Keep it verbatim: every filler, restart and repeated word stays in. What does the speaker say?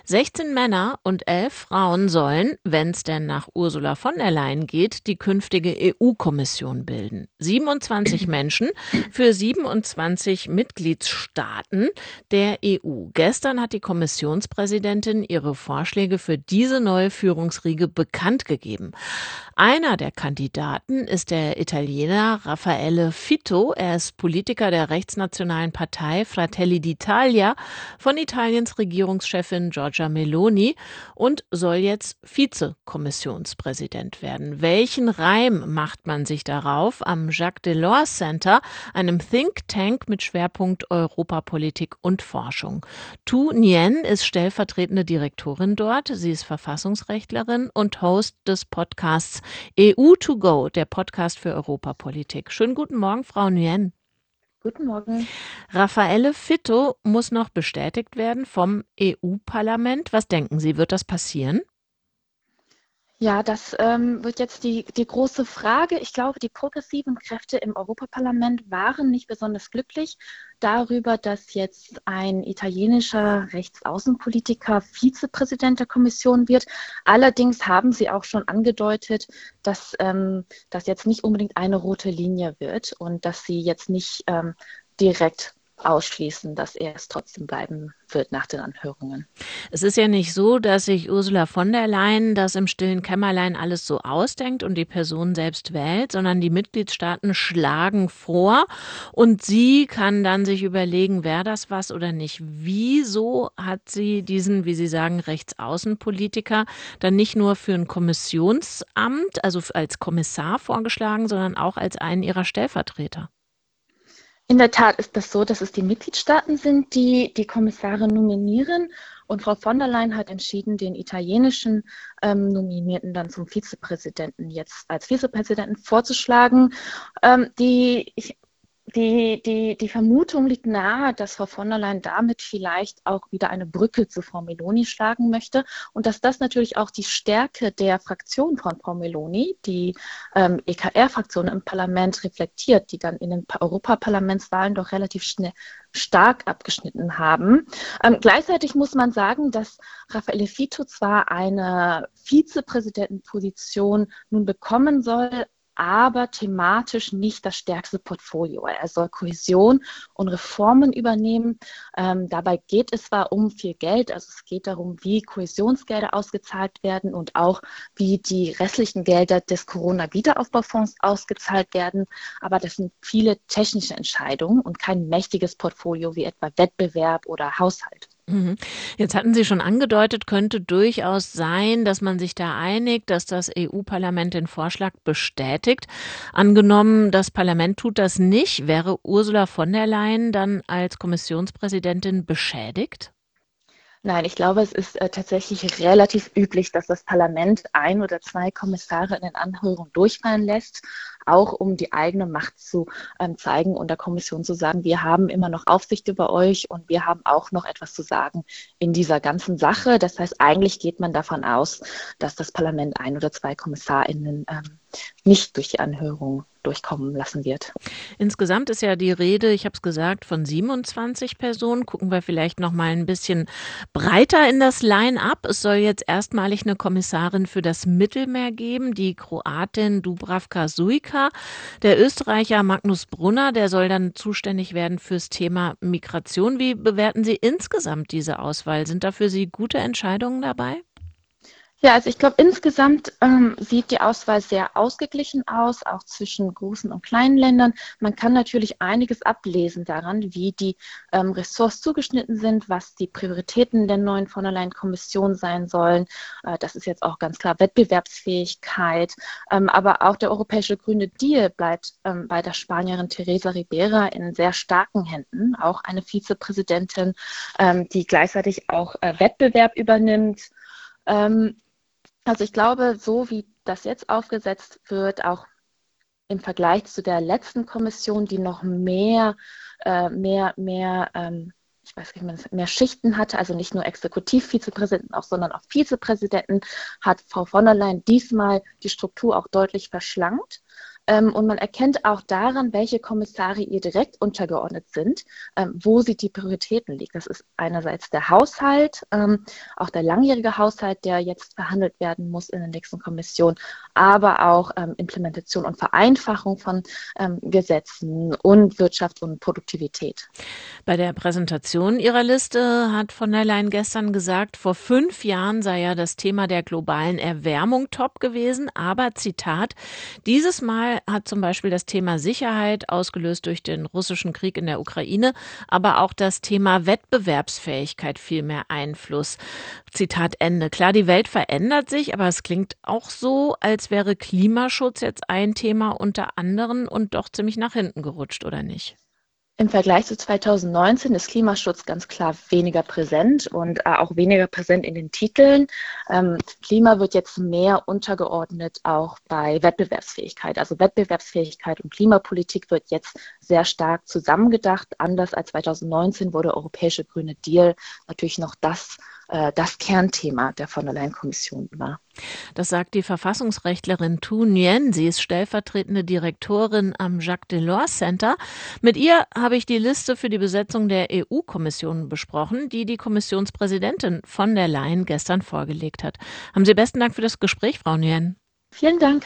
sechzehn Männer und elf Frauen sollen, wenn es denn nach Ursula von der Leyen geht, die künftige E U-Kommission bilden. siebenundzwanzig Menschen für siebenundzwanzig Mitgliedstaaten der E U. Gestern hat die Kommissionspräsidentin ihre Vorschläge für diese neue Führungsriege bekannt gegeben. Einer der Kandidaten ist der Italiener Raffaele Fitto. Er ist Politiker der rechtsnationalen Partei Fratelli d'Italia von Italiens Regierungschefin Giorgia Meloni und soll jetzt Vizekommissionspräsident werden. Welchen Reim macht man sich darauf? Am Jacques Delors Center, einem Think Tank mit Schwerpunkt Europapolitik und Forschung. Tu Nguyen ist stellvertretende Direktorin dort. Sie ist Verfassungsrechtlerin und Host des Podcasts E U to go, der Podcast für Europapolitik. Schönen guten Morgen, Frau Nguyen. Guten Morgen. Raffaele Fitto muss noch bestätigt werden vom E U-Parlament. Was denken Sie, wird das passieren? Ja, das ähm, wird jetzt die, die große Frage. Ich glaube, die progressiven Kräfte im Europaparlament waren nicht besonders glücklich darüber, dass jetzt ein italienischer Rechtsaußenpolitiker Vizepräsident der Kommission wird. Allerdings haben sie auch schon angedeutet, dass ähm, das jetzt nicht unbedingt eine rote Linie wird und dass sie jetzt nicht ähm, direkt ausschließen, dass er es trotzdem bleiben wird nach den Anhörungen. Es ist ja nicht so, dass sich Ursula von der Leyen das im stillen Kämmerlein alles so ausdenkt und die Person selbst wählt, sondern die Mitgliedstaaten schlagen vor und sie kann dann sich überlegen, wäre das was oder nicht. Wieso hat sie diesen, wie Sie sagen, Rechtsaußenpolitiker dann nicht nur für ein Kommissionsamt, also als Kommissar vorgeschlagen, sondern auch als einen ihrer Stellvertreter? In der Tat ist das so, dass es die Mitgliedstaaten sind, die die Kommissare nominieren. Und Frau von der Leyen hat entschieden, den italienischen ähm, Nominierten dann zum Vizepräsidenten jetzt als Vizepräsidenten vorzuschlagen. Ähm, die, ich, die, die, die Vermutung liegt nahe, dass Frau von der Leyen damit vielleicht auch wieder eine Brücke zu Frau Meloni schlagen möchte und dass das natürlich auch die Stärke der Fraktion von Frau Meloni, die ähm, E K R-Fraktion im Parlament reflektiert, die dann in den Europaparlamentswahlen doch relativ schnell stark abgeschnitten haben. Ähm, gleichzeitig muss man sagen, dass Raffaele Fitto zwar eine Vizepräsidentenposition nun bekommen soll, aber thematisch nicht das stärkste Portfolio. Er soll Kohäsion und Reformen übernehmen. Ähm, dabei geht es zwar um viel Geld, also es geht darum, wie Kohäsionsgelder ausgezahlt werden und auch wie die restlichen Gelder des Corona-Wiederaufbaufonds ausgezahlt werden, aber das sind viele technische Entscheidungen und kein mächtiges Portfolio wie etwa Wettbewerb oder Haushalt. Mhm. Jetzt hatten Sie schon angedeutet, könnte durchaus sein, dass man sich da einigt, dass das E U-Parlament den Vorschlag bestätigt. Angenommen, das Parlament tut das nicht, wäre Ursula von der Leyen dann als Kommissionspräsidentin beschädigt? Nein, ich glaube, es ist äh, tatsächlich relativ üblich, dass das Parlament ein oder zwei Kommissare in den Anhörungen durchfallen lässt, auch um die eigene Macht zu ähm, zeigen und der Kommission zu sagen, wir haben immer noch Aufsicht über euch und wir haben auch noch etwas zu sagen in dieser ganzen Sache. Das heißt, eigentlich geht man davon aus, dass das Parlament ein oder zwei KommissarInnen ähm, nicht durch die Anhörung durchkommen lassen wird. Insgesamt ist ja die Rede, ich habe es gesagt, von siebenundzwanzig Personen. Gucken wir vielleicht noch mal ein bisschen breiter in das Line-up. Es soll jetzt erstmalig eine Kommissarin für das Mittelmeer geben, die Kroatin Dubravka Šuica. Der Österreicher Magnus Brunner, der soll dann zuständig werden fürs Thema Migration. Wie bewerten Sie insgesamt diese Auswahl? Sind da für Sie gute Entscheidungen dabei? Ja, also ich glaube, insgesamt ähm, sieht die Auswahl sehr ausgeglichen aus, auch zwischen großen und kleinen Ländern. Man kann natürlich einiges ablesen daran, wie die ähm, Ressorts zugeschnitten sind, was die Prioritäten der neuen von der Leyen-Kommission sein sollen. Äh, das ist jetzt auch ganz klar Wettbewerbsfähigkeit. Ähm, aber auch der europäische Grüne Deal bleibt ähm, bei der Spanierin Teresa Ribera in sehr starken Händen. Auch eine Vizepräsidentin, ähm, die gleichzeitig auch äh, Wettbewerb übernimmt. Ähm, also ich glaube, so wie das jetzt aufgesetzt wird, auch im Vergleich zu der letzten Kommission, die noch mehr, äh, mehr, mehr, ähm, ich weiß nicht, wie man das, mehr Schichten hatte, also nicht nur Exekutivvizepräsidenten, auch, sondern auch Vizepräsidenten, hat Frau von der Leyen diesmal die Struktur auch deutlich verschlankt. Ähm, und man erkennt auch daran, welche Kommissare ihr direkt untergeordnet sind, ähm, wo sie die Prioritäten liegt. Das ist einerseits der Haushalt, ähm, auch der langjährige Haushalt, der jetzt verhandelt werden muss in der nächsten Kommission, aber auch ähm, Implementation und Vereinfachung von ähm, Gesetzen und Wirtschaft und Produktivität. Bei der Präsentation ihrer Liste hat von der Leyen gestern gesagt, vor fünf Jahren sei ja das Thema der globalen Erwärmung top gewesen. Aber Zitat, dieses Mal hat zum Beispiel das Thema Sicherheit, ausgelöst durch den russischen Krieg in der Ukraine, aber auch das Thema Wettbewerbsfähigkeit viel mehr Einfluss. Zitat Ende. Klar, die Welt verändert sich, aber es klingt auch so, als wäre Klimaschutz jetzt ein Thema unter anderen und doch ziemlich nach hinten gerutscht, oder nicht? Im Vergleich zu zweitausendneunzehn ist Klimaschutz ganz klar weniger präsent und äh, auch weniger präsent in den Titeln. Ähm, Klima wird jetzt mehr untergeordnet auch bei Wettbewerbsfähigkeit. Also Wettbewerbsfähigkeit und Klimapolitik wird jetzt sehr stark zusammengedacht. Anders als zweitausendneunzehn, wo der Europäische Grüne Deal natürlich noch das, äh, das Kernthema der von der Leyen-Kommission war. Das sagt die Verfassungsrechtlerin Tu Nguyen. Sie ist stellvertretende Direktorin am Jacques Delors Center. Mit ihr habe ich die Liste für die Besetzung der E U-Kommission besprochen, die die Kommissionspräsidentin von der Leyen gestern vorgelegt hat. Haben Sie besten Dank für das Gespräch, Frau Nguyen. Vielen Dank.